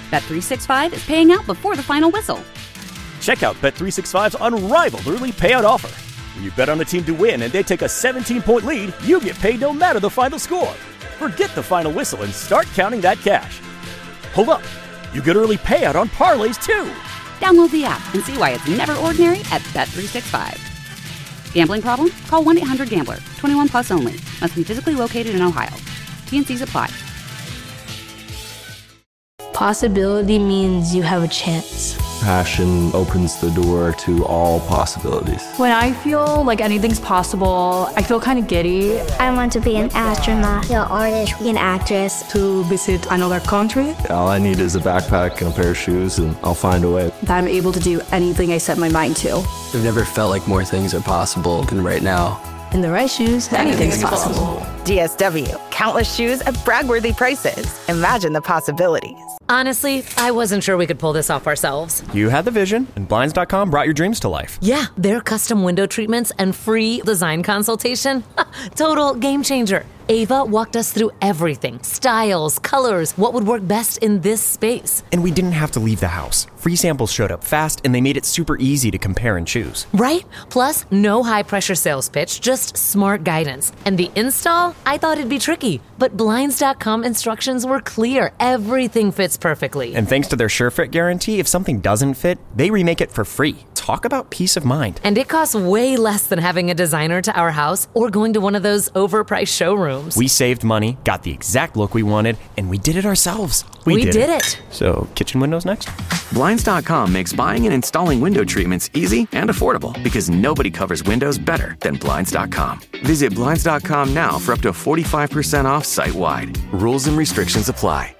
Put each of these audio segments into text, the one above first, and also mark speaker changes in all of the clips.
Speaker 1: Bet365 is paying out before the final whistle.
Speaker 2: Check out Bet365's unrivaled early payout offer. When you bet on a team to win and they take a 17-point lead, you get paid no matter the final score. Forget the final whistle and start counting that cash. Hold up. You get early payout on parlays, too.
Speaker 1: Download the app and see why it's never ordinary at Bet365. Gambling problem? Call 1-800-GAMBLER. 21 plus only. Must be physically located in Ohio. T&Cs apply.
Speaker 3: Possibility means you have a chance.
Speaker 4: Passion opens the door to all possibilities.
Speaker 5: When I feel like anything's possible, I feel kind of giddy.
Speaker 6: I want to be an astronaut, an artist, an actress.
Speaker 5: To visit another country.
Speaker 4: All I need is a backpack and a pair of shoes, and I'll find a way.
Speaker 5: That I'm able to do anything I set my mind to.
Speaker 7: I've never felt like more things are possible than right now.
Speaker 3: In the right shoes, anything's possible.
Speaker 8: DSW, countless shoes at brag-worthy prices. Imagine the possibilities.
Speaker 9: Honestly, I wasn't sure we could pull this off ourselves.
Speaker 10: You had the vision, and Blinds.com brought your dreams to life.
Speaker 9: Yeah, their custom window treatments and free design consultation. Total game changer. Ava walked us through everything. Styles, colors, what would work best in this space.
Speaker 10: And we didn't have to leave the house. Free samples showed up fast, and they made it super easy to compare and choose.
Speaker 9: Right? Plus, no high-pressure sales pitch, just smart guidance. And the install? I thought it'd be tricky. But Blinds.com instructions were clear. Everything fits perfectly.
Speaker 10: And thanks to their SureFit guarantee, if something doesn't fit, they remake it for free. Talk about peace of mind.
Speaker 9: And it costs way less than having a designer to our house or going to one of those overpriced showrooms.
Speaker 10: We saved money, got the exact look we wanted, and we did it ourselves.
Speaker 9: We did it.
Speaker 10: So, kitchen windows next?
Speaker 11: Blinds.com makes buying and installing window treatments easy and affordable because nobody covers windows better than Blinds.com. Visit Blinds.com now for up to 45% off site-wide. Rules and restrictions apply.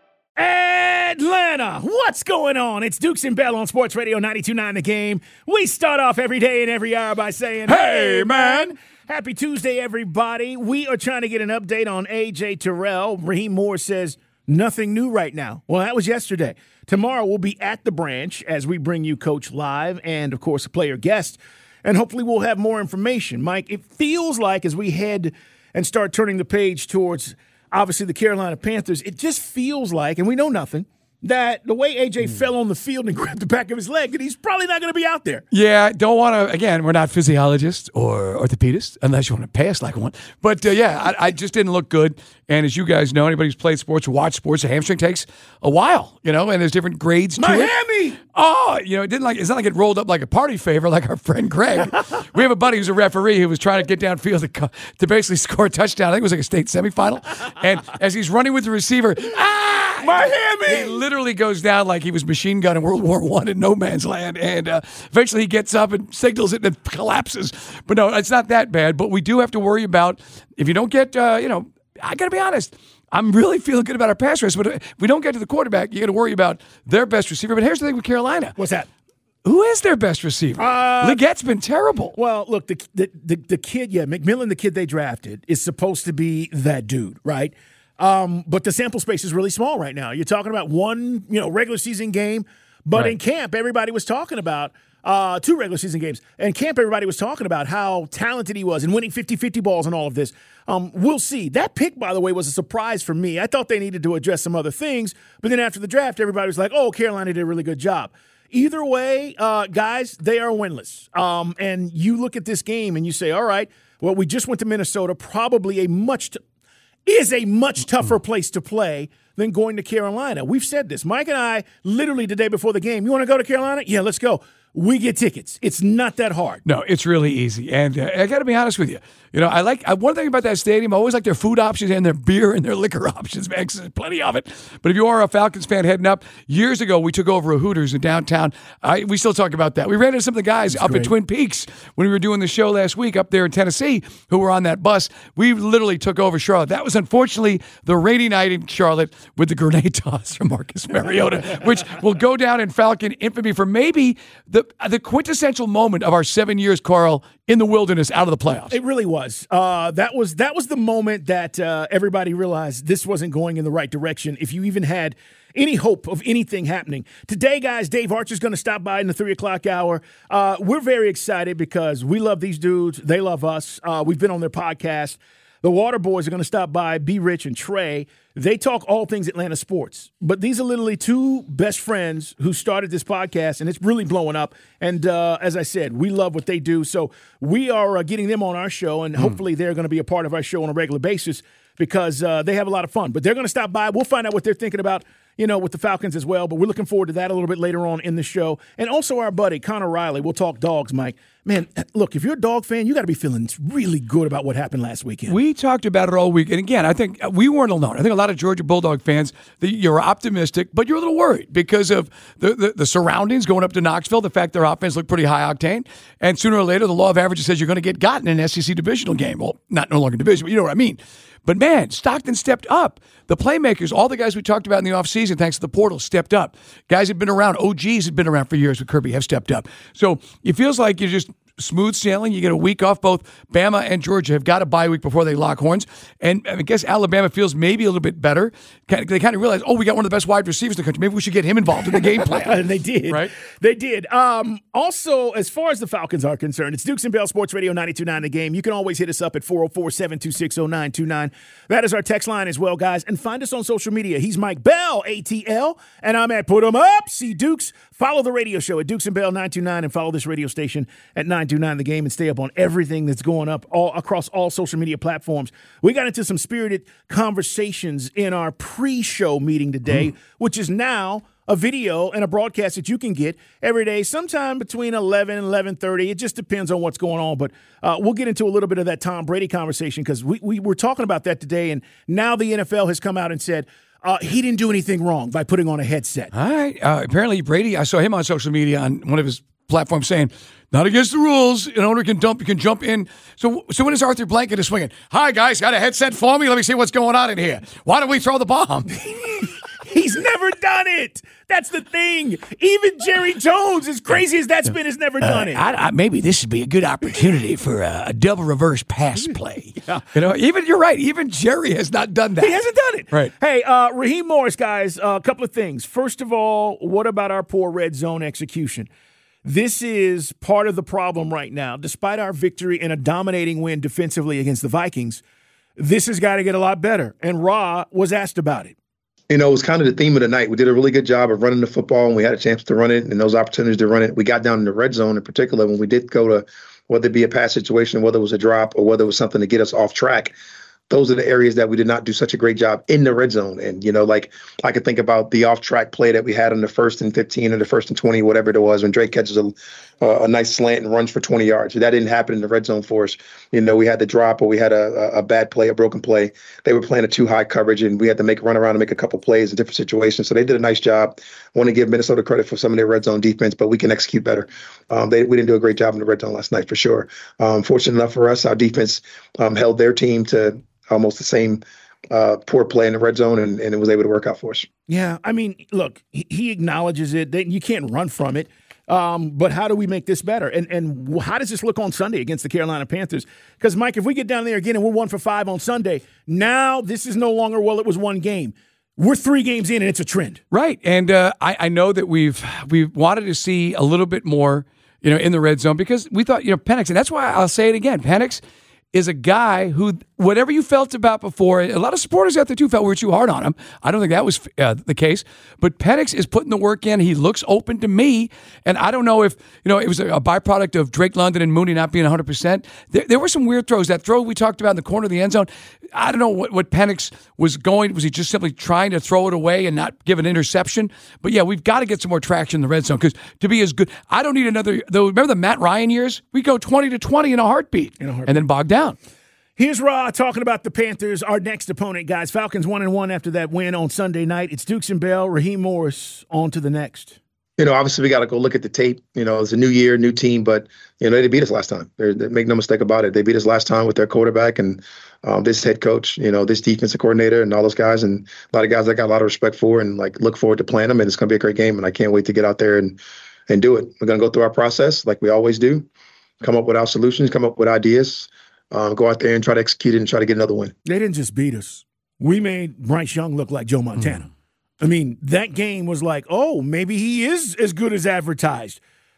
Speaker 12: Atlanta, what's going on? It's Dukes and Bell on Sports Radio 92.9 The Game. We start off every day and every hour by saying, hey, man. Happy Tuesday, everybody. We are trying to get an update on A.J. Terrell. Raheem Moore says nothing new right now. Well, that was yesterday. Tomorrow we'll be at the branch as we bring you Coach live and, of course, a player guest. And hopefully we'll have more information. Mike, it feels like as we head and start turning the page towards, obviously, the Carolina Panthers, it just feels like, and we know nothing, that the way A.J. fell on the field and grabbed the back of his leg, that he's probably not going to be out there.
Speaker 13: Yeah, don't want to, again, we're not physiologists or orthopedists, unless you want to pay us like one. But, I just didn't look good. And as you guys know, anybody who's played sports or watched sports, a hamstring takes a while, and there's different grades to it.
Speaker 12: Miami!
Speaker 13: Oh, it's not like it rolled up like a party favor like our friend Greg. We have a buddy who's a referee who was trying to get downfield to basically score a touchdown. I think it was like a state semifinal. And as he's running with the receiver,
Speaker 12: Miami!
Speaker 13: He literally goes down like he was machine gun in World War I in no man's land. And eventually he gets up and signals it and it collapses. But no, it's not that bad. But we do have to worry about, if you don't get, I got to be honest, I'm really feeling good about our pass rush. But if we don't get to the quarterback, you got to worry about their best receiver. But here's the thing with Carolina.
Speaker 12: What's that?
Speaker 13: Who is their best receiver? Legette's been terrible.
Speaker 12: Well, look, the kid, McMillan, the kid they drafted, is supposed to be that dude, right? But the sample space is really small right now. You're talking about one, regular season game. But in camp, everybody was talking about 2 regular season games. In camp, everybody was talking about how talented he was and winning 50-50 balls and all of this. We'll see. That pick, by the way, was a surprise for me. I thought they needed to address some other things. But then after the draft, everybody was like, oh, Carolina did a really good job. Either way, guys, they are winless. And you look at this game and you say, all right, well, we just went to Minnesota, probably a much tougher place to play than going to Carolina. We've said this. Mike and I, literally the day before the game, you want to go to Carolina? Yeah, let's go. We get tickets. It's not that hard.
Speaker 13: No, it's really easy. And I got to be honest with you. One thing about that stadium, I always like their food options and their beer and their liquor options, man, 'cause there's plenty of it. But if you are a Falcons fan heading up, years ago we took over a Hooters in downtown. We still talk about that. We ran into some of the guys up at Twin Peaks when we were doing the show last week up there in Tennessee who were on that bus. We literally took over Charlotte. That was unfortunately the rainy night in Charlotte with the grenade toss from Marcus Mariota, which will go down in Falcon infamy for maybe the quintessential moment of our 7 years, Carl, in the wilderness out of the playoffs.
Speaker 12: It really was. That was the moment that everybody realized this wasn't going in the right direction. If you even had any hope of anything happening. Today, guys, Dave Archer's going to stop by in the 3 o'clock hour. We're very excited because we love these dudes. They love us. We've been on their podcast. The Water Boys are going to stop by, Be Rich and Trey. They talk all things Atlanta sports. But these are literally two best friends who started this podcast, and it's really blowing up. And as I said, we love what they do. So we are getting them on our show, and hopefully they're going to be a part of our show on a regular basis because they have a lot of fun. But they're going to stop by. We'll find out what they're thinking about, with the Falcons as well. But we're looking forward to that a little bit later on in the show. And also our buddy, Connor Riley. We'll talk dogs, Mike. Man, look, if you're a dog fan, you got to be feeling really good about what happened last weekend.
Speaker 13: We talked about it all week. And again, I think we weren't alone. I think a lot of Georgia Bulldog fans, you're optimistic, but you're a little worried because of the surroundings going up to Knoxville, the fact their offense looked pretty high octane. And sooner or later, the law of averages says you're going to get gotten in an SEC divisional game. Well, not no longer division, but you know what I mean. But, man, Stockton stepped up. The playmakers, all the guys we talked about in the offseason, thanks to the portal, stepped up. Guys have been around. OGs have been around for years with Kirby have stepped up. So it feels like you're just smooth sailing. You get a week off. Both Bama and Georgia have got a bye week before they lock horns. And I guess Alabama feels maybe a little bit better. They kind of realize, we got one of the best wide receivers in the country. Maybe we should get him involved in the game plan.
Speaker 12: And they did.
Speaker 13: Right?
Speaker 12: They did. Also, as far as the Falcons are concerned, it's Dukes and Bell Sports Radio 92.9 The Game. You can always hit us up at 404-726-0929. That is our text line as well, guys. And find us on social media. He's Mike Bell, ATL, and I'm at Put 'em Up, C Dukes. Follow the radio show at Dukes and Bell 929 and follow this radio station at 929 The Game and stay up on everything that's going up all across all social media platforms. We got into some spirited conversations in our pre-show meeting today, which is now a video and a broadcast that you can get every day, sometime between 11 and 11:30. It just depends on what's going on. But we'll get into a little bit of that Tom Brady conversation because we were talking about that today, and now the NFL has come out and said, he didn't do anything wrong by putting on a headset.
Speaker 13: All right. Apparently, Brady, I saw him on social media on one of his platforms saying, not against the rules. An owner can jump in. So when is Arthur Blanket is swinging? Hi, guys. Got a headset for me? Let me see what's going on in here. Why don't we throw the bomb?
Speaker 12: He's never done it. That's the thing. Even Jerry Jones, as crazy as that's been, has never done it.
Speaker 13: Maybe this would be a good opportunity for a double reverse pass play. Yeah. You're right. Even Jerry has not done that.
Speaker 12: He hasn't done it.
Speaker 13: Right.
Speaker 12: Hey, Raheem Morris, guys, a couple of things. First of all, what about our poor red zone execution? This is part of the problem right now. Despite our victory and a dominating win defensively against the Vikings, this has got to get a lot better. And Ra was asked about it.
Speaker 14: It was kind of the theme of the night. We did a really good job of running the football, and we had a chance to run it, and those opportunities to run it. We got down in the red zone in particular when we did go to whether it be a pass situation, whether it was a drop, or whether it was something to get us off track. Those are the areas that we did not do such a great job in the red zone. And, I could think about the off-track play that we had on the 1st and 15 or the 1st and 20, whatever it was, when Drake catches a nice slant and runs for 20 yards. That didn't happen in the red zone for us. We had the drop or we had a bad play, a broken play. They were playing a too high coverage, and we had to run around and make a couple plays in different situations. So they did a nice job. I want to give Minnesota credit for some of their red zone defense, but we can execute better. We didn't do a great job in the red zone last night for sure. Fortunate enough for us, our defense held their team to almost the same poor play in the red zone, and it was able to work out for us.
Speaker 12: Yeah, I mean, look, he acknowledges it. You can't run from it. But how do we make this better? And how does this look on Sunday against the Carolina Panthers? Because, Mike, if we get down there again and we're 1 for 5 on Sunday, now this is no longer, it was one game. We're 3 games in, and it's a trend.
Speaker 13: Right, and I know that we've wanted to see a little bit more, in the red zone because we thought, Penix, and that's why I'll say it again, Penix is a guy who, whatever you felt about before, a lot of supporters out there too felt we were too hard on him. I don't think that was the case. But Penix is putting the work in. He looks open to me. And I don't know if, it was a byproduct of Drake London and Mooney not being 100%. There were some weird throws. That throw we talked about in the corner of the end zone, I don't know what Penix was going. Was he just simply trying to throw it away and not give an interception? But yeah, we've got to get some more traction in the red zone because to be as good, I don't need another. Remember the Matt Ryan years? We go 20-20 in a heartbeat. And then bog down.
Speaker 12: Here's Ra talking about the Panthers, our next opponent, guys. Falcons 1-1 after that win on Sunday night. It's Dukes and Bell, Raheem Morris, on to the next.
Speaker 14: Obviously we got to go look at the tape. It's a new year, new team, but, they beat us last time. They make no mistake about it. They beat us last time with their quarterback and this head coach, this defensive coordinator and all those guys, and a lot of guys I got a lot of respect for and, look forward to playing them, and it's going to be a great game, and I can't wait to get out there and do it. We're going to go through our process like we always do, come up with our solutions, come up with ideas, go out there and try to execute it and try to get another win.
Speaker 12: They didn't just beat us. We made Bryce Young look like Joe Montana. I mean, that game was like, maybe he is as good as advertised.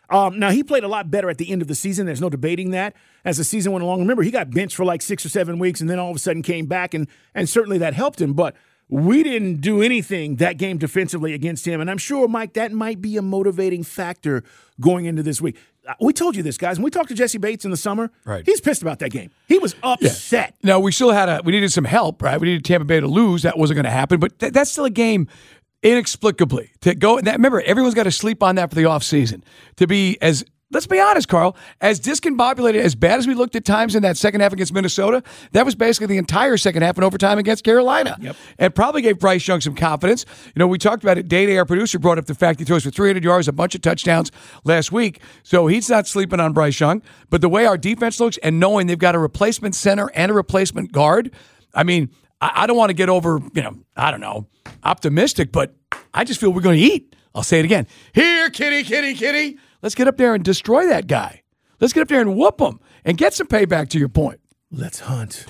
Speaker 12: Now, he played a lot better at the end of the season. There's no debating that. As the season went along, remember, he got benched for like 6 or 7 weeks and then all of a sudden came back, and certainly that helped him. But we didn't do anything that game defensively against him, and I'm sure, Mike, that might be a motivating factor going into this week. We told you this, guys. When we talked to Jesse Bates in the summer,
Speaker 13: right,
Speaker 12: he's pissed about that game. He was upset.
Speaker 13: Yeah. No, we still we needed some help, right? We needed Tampa Bay to lose. That wasn't going to happen, but that's still a game inexplicably to go. Remember, everyone's got to sleep on that for the offseason. To be as, let's be honest, Carl, as discombobulated, as bad as we looked at times in that second half against Minnesota, that was basically the entire second half in overtime against Carolina.
Speaker 12: Yep.
Speaker 13: And probably gave Bryce Young some confidence. We talked about it. Day, our producer, brought up the fact he throws for 300 yards, a bunch of touchdowns last week. So he's not sleeping on Bryce Young. But the way our defense looks and knowing they've got a replacement center and a replacement guard, I mean, I don't want to get over, I don't know, optimistic, but I just feel we're going to eat. I'll say it again. Here, kitty, kitty, kitty. Let's get up there and destroy that guy. Let's get up there and whoop him and get some payback, to your point.
Speaker 12: Let's hunt.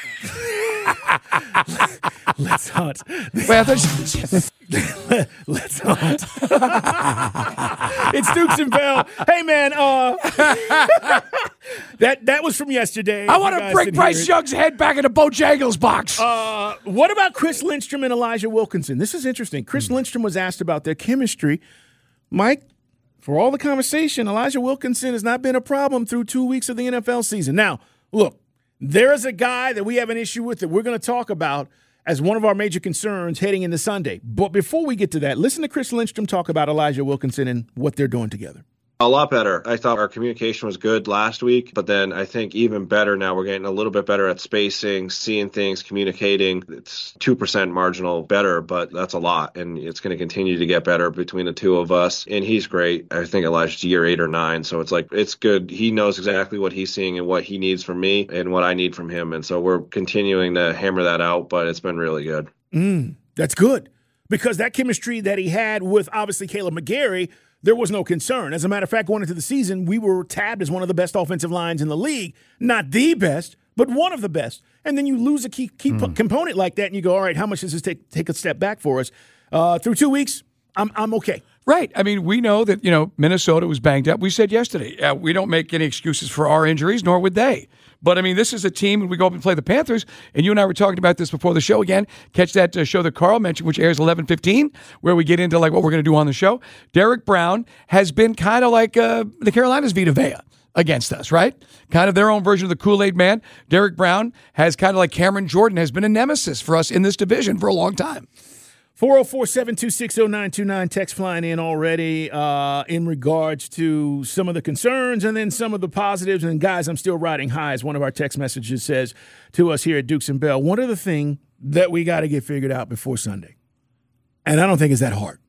Speaker 12: Let's hunt.
Speaker 13: Well,
Speaker 12: let's hunt. It's Dukes and Bell. Hey, man, that was from yesterday.
Speaker 13: I want to break Bryce Young's head back into Bojangles' box.
Speaker 12: What about Chris Lindstrom and Elijah Wilkinson? This is interesting. Chris Lindstrom was asked about their chemistry. Mike, for all the conversation, Elijah Wilkinson has not been a problem through 2 weeks of the NFL season. Now, look, there is a guy that we have an issue with that we're going to talk about as one of our major concerns heading into Sunday. But before we get to that, listen to Chris Lindstrom talk about Elijah Wilkinson and what they're doing together.
Speaker 15: A lot better. I thought our communication was good last week, but then I think even better now. We're getting a little bit better at spacing, seeing things, communicating. It's 2% marginal better, but that's a lot, and it's going to continue to get better between the two of us. And he's great. I think Elijah's year 8 or 9, so it's good. He knows exactly what he's seeing and what he needs from me and what I need from him, and so we're continuing to hammer that out, but it's been really good.
Speaker 12: That's good, because that chemistry that he had with, obviously, Caleb McGarry, there was no concern. As a matter of fact, going into the season, we were tabbed as one of the best offensive lines in the league. Not the best, but one of the best. And then you lose a key component like that, and you go, all right, how much does this take a step back for us? Through 2 weeks, I'm okay.
Speaker 13: Right. I mean, we know that, Minnesota was banged up. We said yesterday, we don't make any excuses for our injuries, nor would they. But, I mean, this is a team, and we go up and play the Panthers, and you and I were talking about this before the show again. Catch that show that Carl mentioned, which airs 11:15, where we get into, what we're going to do on the show. Derek Brown has been kind of like the Carolinas' Vita Vea against us, right? Kind of their own version of the Kool-Aid Man. Derek Brown has kind of like Cameron Jordan has been a nemesis for us in this division for a long time.
Speaker 12: 404-726-0929, text flying in already in regards to some of the concerns and then some of the positives. And, guys, I'm still riding high, as one of our text messages says to us here at Dukes and Bell. One of the things that we got to get figured out before Sunday, and I don't think it's that hard,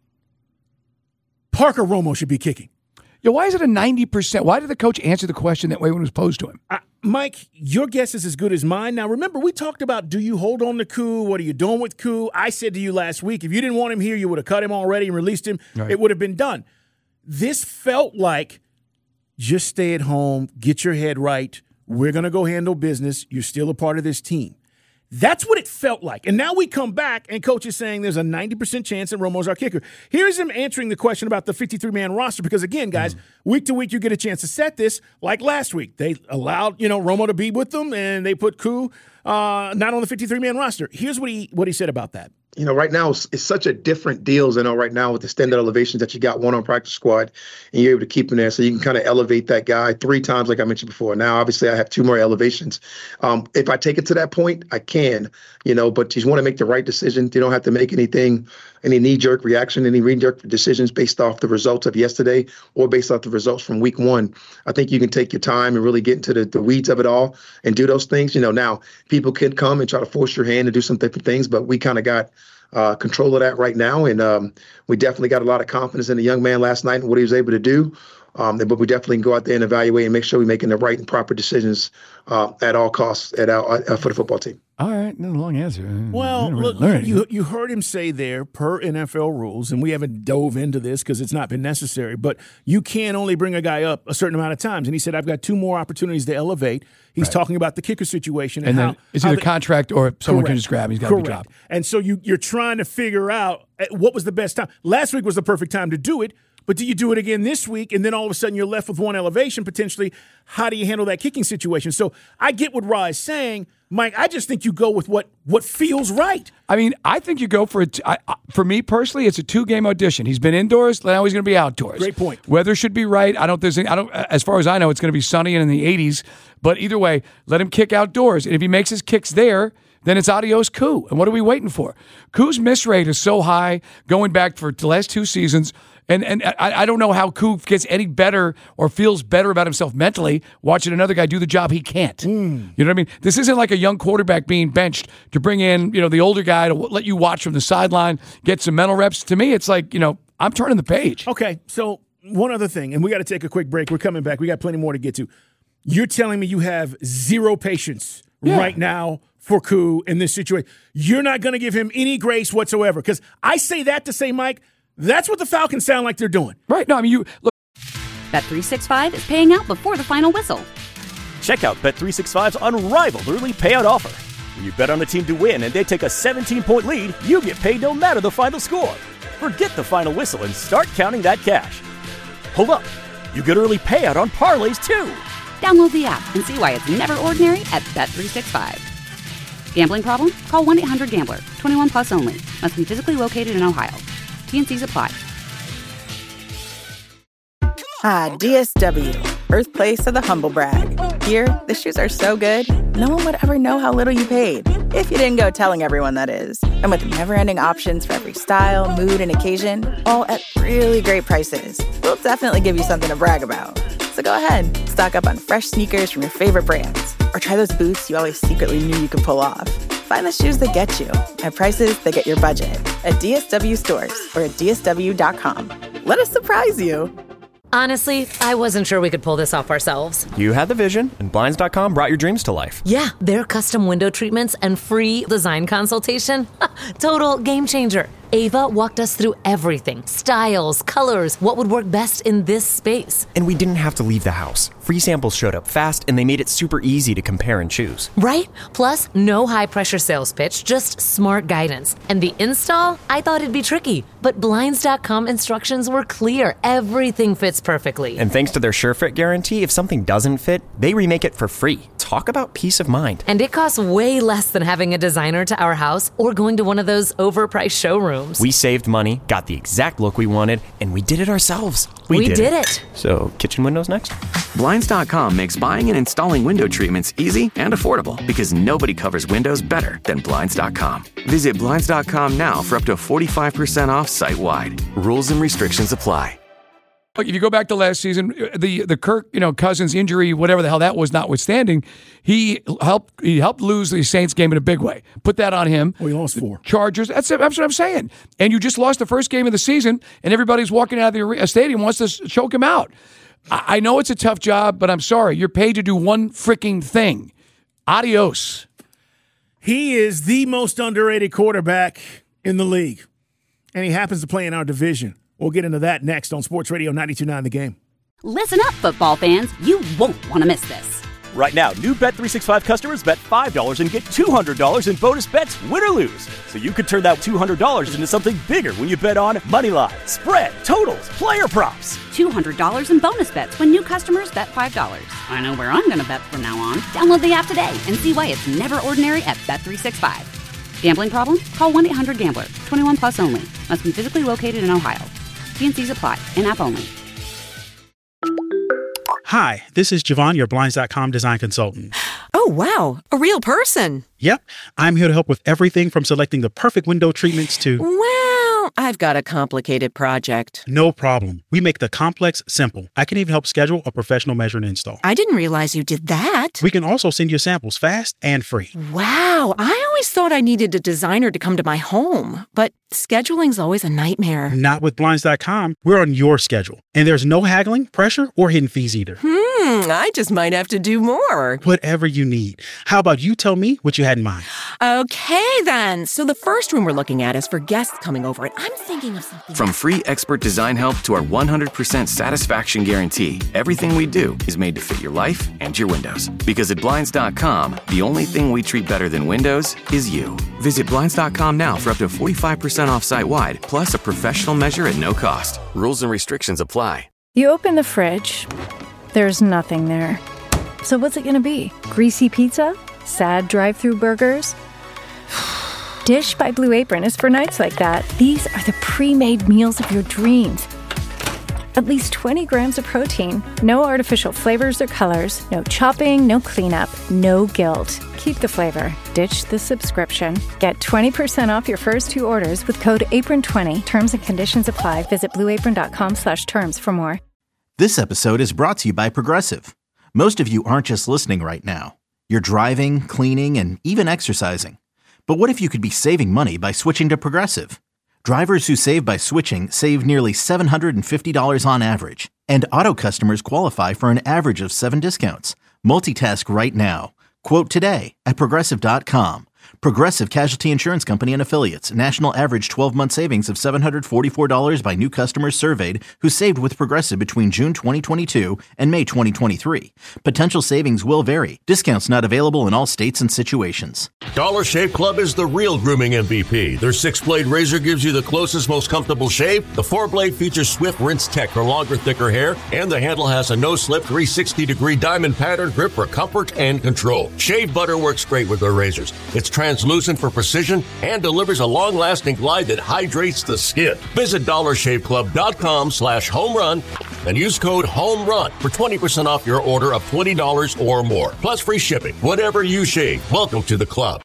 Speaker 12: Parker Romo should be kicking.
Speaker 13: Yeah, why is it a 90%? Why did the coach answer the question that way when it was posed to him?
Speaker 12: Mike, your guess is as good as mine. Now, remember, we talked about, do you hold on to Koo? What are you doing with Koo? I said to you last week, if you didn't want him here, you would have cut him already and released him. Right. It would have been done. This felt like, just stay at home, get your head right. We're going to go handle business. You're still a part of this team. That's what it felt like. And now we come back, and Coach is saying there's a 90% chance that Romo's our kicker. Here's him answering the question about the 53-man roster, because, again, guys, week to week you get a chance to set this. Like last week, they allowed, Romo to be with them, and they put Koo not on the 53-man roster. Here's what he said about that.
Speaker 14: Right now it's such a different deal, right now with the standard elevations that you got one on practice squad, and you're able to keep him there, so you can kind of elevate that guy 3 times, like I mentioned before. Now, obviously, I have 2 more elevations. If I take it to that point, I can, but you want to make the right decision. You don't have to make any knee-jerk reaction, any knee-jerk decisions based off the results of yesterday or based off the results from week 1. I think you can take your time and really get into the weeds of it all and do those things. Now people could come and try to force your hand and do some different things, but we kind of got control of that right now. And we definitely got a lot of confidence in the young man last night and what he was able to do. But we definitely can go out there and evaluate and make sure we're making the right and proper decisions at all costs for the football team.
Speaker 13: All right, no long answer.
Speaker 12: Well, look, you heard him say there, per NFL rules, and we haven't dove into this because it's not been necessary, but you can only bring a guy up a certain amount of times. And he said, I've got 2 more opportunities to elevate. He's talking about the kicker situation.
Speaker 13: And then it's either contract or someone can just grab him. He's got to be dropped.
Speaker 12: And so you're trying to figure out what was the best time. Last week was the perfect time to do it, but do you do it again this week? And then all of a sudden you're left with one elevation potentially. How do you handle that kicking situation? So I get what Ra is saying, Mike. I just think you go with what feels right.
Speaker 13: I mean, I think you go for it. For me personally, it's a 2-game audition. He's been indoors, now he's going to be outdoors.
Speaker 12: Great point.
Speaker 13: Weather should be right. As far as I know, it's going to be sunny and in the 80s. But either way, let him kick outdoors. And if he makes his kicks there, then it's adios Koo. And what are we waiting for? Koo's miss rate is so high going back for the last 2 seasons. And I don't know how Koo gets any better or feels better about himself mentally watching another guy do the job he can't. You know what I mean? This isn't like a young quarterback being benched to bring in, the older guy to let you watch from the sideline, get some mental reps. To me, it's like, I'm turning the page.
Speaker 12: Okay, so one other thing, and we got to take a quick break. We're coming back. We got plenty more to get to. You're telling me you have zero patience right now for Koo in this situation. You're not going to give him any grace whatsoever. Because I say that to say, Mike, that's what the Falcons sound like they're doing.
Speaker 13: Right. No, I mean, you look.
Speaker 1: Bet365 is paying out before the final whistle.
Speaker 2: Check out Bet365's unrivaled early payout offer. When you bet on a team to win and they take a 17-point lead, you get paid no matter the final score. Forget the final whistle and start counting that cash. Hold up. You get early payout on parlays, too.
Speaker 1: Download the app and see why it's never ordinary at Bet365. Gambling problem? Call 1-800-GAMBLER. 21 plus only. Must be physically located in Ohio. T&Cs apply.
Speaker 8: DSW, birthplace of the humble brag. Here, the shoes are so good, no one would ever know how little you paid. If you didn't go telling everyone, that is. And with never-ending options for every style, mood, and occasion, all at really great prices, we'll definitely give you something to brag about. So go ahead, stock up on fresh sneakers from your favorite brands, or try those boots you always secretly knew you could pull off. Find the shoes that get you at prices that get your budget at DSW stores or at DSW.com. Let us surprise you.
Speaker 9: Honestly, I wasn't sure we could pull this off ourselves.
Speaker 10: You had the vision, and Blinds.com brought your dreams to life.
Speaker 9: Yeah, their custom window treatments and free design consultation. Total game changer. Ava walked us through everything. Styles, colors, what would work best in this space.
Speaker 10: And we didn't have to leave the house. Free samples showed up fast, and they made it super easy to compare and choose.
Speaker 9: Right? Plus, no high-pressure sales pitch, just smart guidance. And the install? I thought it'd be tricky. But Blinds.com instructions were clear. Everything fits perfectly.
Speaker 10: And thanks to their SureFit guarantee, if something doesn't fit, they remake it for free. Talk about peace of mind.
Speaker 9: And it costs way less than having a designer to our house or going to one of those overpriced showrooms.
Speaker 10: We saved money, got the exact look we wanted, and we did it ourselves.
Speaker 9: We did it.
Speaker 10: So, kitchen windows next?
Speaker 11: Blinds.com makes buying and installing window treatments easy and affordable because nobody covers windows better than Blinds.com. Visit Blinds.com now for up to 45% off site-wide. Rules and restrictions apply.
Speaker 13: Look, if you go back to last season, the Kirk Cousins injury, whatever the hell that was, notwithstanding, he helped lose the Saints game in a big way. Put that on him.
Speaker 12: Well, he lost 4.
Speaker 13: Chargers. That's what I'm saying. And you just lost the first game of the season, and everybody's walking out of the stadium wants to choke him out. I know it's a tough job, but I'm sorry. You're paid to do one freaking thing. Adios.
Speaker 12: He is the most underrated quarterback in the league, and he happens to play in our division. We'll get into that next on Sports Radio 92.9 The Game.
Speaker 1: Listen up, football fans. You won't want to miss this.
Speaker 2: Right now, new Bet365 customers bet $5 and get $200 in bonus bets, win or lose. So you could turn that $200 into something bigger when you bet on money line, spread, totals, player props.
Speaker 1: $200 in bonus bets when new customers bet $5. I know where I'm going to bet from now on. Download the app today and see why it's never ordinary at Bet365. Gambling problem? Call 1-800-GAMBLER. 21 plus only. Must be physically located in Ohio. T&Cs apply. In-app only.
Speaker 16: Hi, this is Javon, your Blinds.com design consultant.
Speaker 17: Oh, wow. A real person.
Speaker 16: Yep. I'm here to help with everything from selecting the perfect window treatments to...
Speaker 17: Well, I've got a complicated project.
Speaker 16: No problem. We make the complex simple. I can even help schedule a professional measure and install.
Speaker 17: I didn't realize you did that.
Speaker 16: We can also send you samples fast and free.
Speaker 17: Wow. I always thought I needed a designer to come to my home, but scheduling's always a nightmare.
Speaker 16: Not with Blinds.com. We're on your schedule. And there's no haggling, pressure, or hidden fees either.
Speaker 18: I just might have to do more.
Speaker 16: Whatever you need. How about you tell me what you had in mind?
Speaker 18: Okay, then. So the first room we're looking at is for guests coming over, and I'm thinking of something.
Speaker 11: From free expert design help to our 100% satisfaction guarantee, everything we do is made to fit your life and your windows. Because at Blinds.com, the only thing we treat better than windows is you. Visit Blinds.com now for up to 45% off site-wide, plus a professional measure at no cost. Rules and restrictions apply.
Speaker 19: You open the fridge, there's nothing there. So what's it gonna be? Greasy pizza? Sad drive-thru burgers? Dish by Blue Apron is for nights like that. These are the pre-made meals of your dreams. At least 20 grams of protein, no artificial flavors or colors, no chopping, no cleanup, no guilt. Keep the flavor. Ditch the subscription. Get 20% off your first 2 orders with code APRON20. Terms and conditions apply. Visit blueapron.com/terms for more.
Speaker 20: This episode is brought to you by Progressive. Most of you aren't just listening right now. You're driving, cleaning, and even exercising. But what if you could be saving money by switching to Progressive? Drivers who save by switching save nearly $750 on average. And auto customers qualify for an average of 7 discounts. Multitask right now. Quote today at Progressive.com. Progressive Casualty Insurance Company and Affiliates. National average 12-month savings of $744 by new customers surveyed who saved with Progressive between June 2022 and May 2023. Potential savings will vary. Discounts not available in all states and situations.
Speaker 21: Dollar Shave Club is the real grooming MVP. Their 6-blade razor gives you the closest, most comfortable shave. The 4-blade features Swift Rinse Tech for longer, thicker hair. And the handle has a no-slip 360-degree diamond pattern grip for comfort and control. Shave butter works great with their razors. It's translucent for precision and delivers a long-lasting glide that hydrates the skin. Visit dollarshaveclub.com/homerun and use code HOMERUN for 20% off your order of $20 or more. Plus free shipping. Whatever you shave, welcome to the club.